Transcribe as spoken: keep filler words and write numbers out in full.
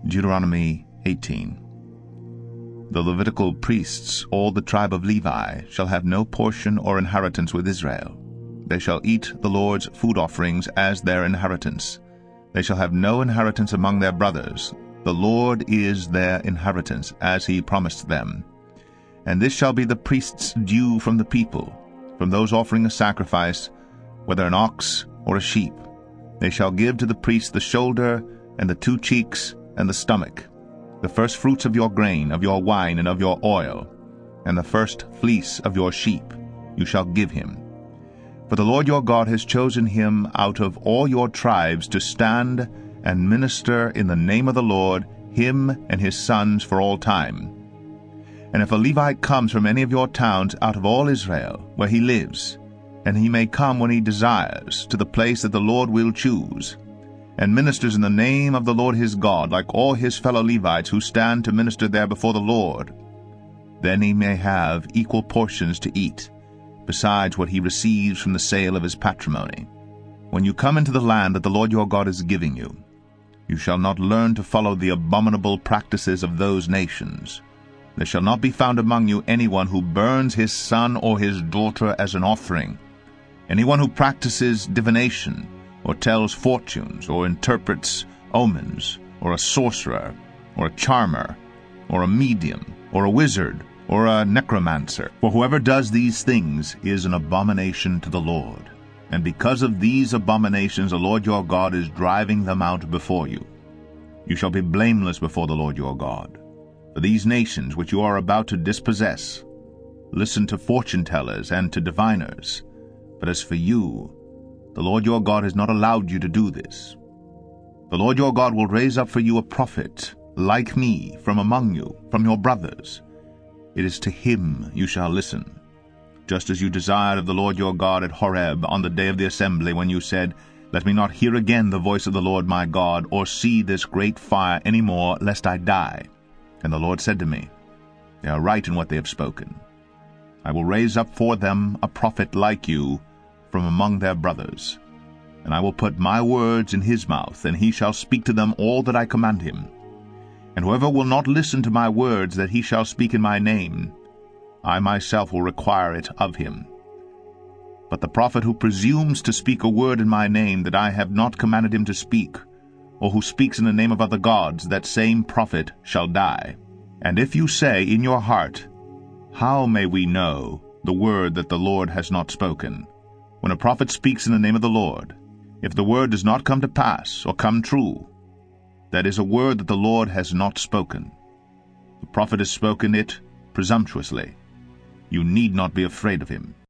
Deuteronomy eighteen. The Levitical priests, all the tribe of Levi, shall have no portion or inheritance with Israel. They shall eat the Lord's food offerings as their inheritance. They shall have no inheritance among their brothers. The Lord is their inheritance, as he promised them. And this shall be the priest's due from the people, from those offering a sacrifice, whether an ox or a sheep. They shall give to the priest the shoulder, and the two cheeks, and the stomach, the first fruits of your grain, of your wine, and of your oil, and the first fleece of your sheep you shall give him. For the Lord your God has chosen him out of all your tribes to stand and minister in the name of the Lord, him and his sons for all time. And if a Levite comes from any of your towns out of all Israel, where he lives, and he may come when he desires, to the place that the Lord will choose, and ministers in the name of the Lord his God, like all his fellow Levites who stand to minister there before the Lord, then he may have equal portions to eat, besides what he receives from the sale of his patrimony. When you come into the land that the Lord your God is giving you, you shall not learn to follow the abominable practices of those nations. There shall not be found among you anyone who burns his son or his daughter as an offering, anyone who practices divination, or tells fortunes, or interprets omens, or a sorcerer, or a charmer, or a medium, or a wizard, or a necromancer. For whoever does these things is an abomination to the Lord. And because of these abominations the Lord your God is driving them out before you. You shall be blameless before the Lord your God. For these nations which you are about to dispossess listen to fortune-tellers and to diviners. But as for you, the Lord your God has not allowed you to do this. The Lord your God will raise up for you a prophet, like me, from among you, from your brothers. It is to him you shall listen, just as you desired of the Lord your God at Horeb on the day of the assembly, when you said, Let me not hear again the voice of the Lord my God, or see this great fire any more, lest I die. And the Lord said to me, They are right in what they have spoken. I will raise up for them a prophet like you from among their brothers, and I will put my words in his mouth, and he shall speak to them all that I command him. And whoever will not listen to my words that he shall speak in my name, I myself will require it of him. But the prophet who presumes to speak a word in my name that I have not commanded him to speak, or who speaks in the name of other gods, that same prophet shall die. And if you say in your heart, How may we know the word that the Lord has not spoken? When a prophet speaks in the name of the Lord, if the word does not come to pass or come true, that is a word that the Lord has not spoken. The prophet has spoken it presumptuously. You need not be afraid of him.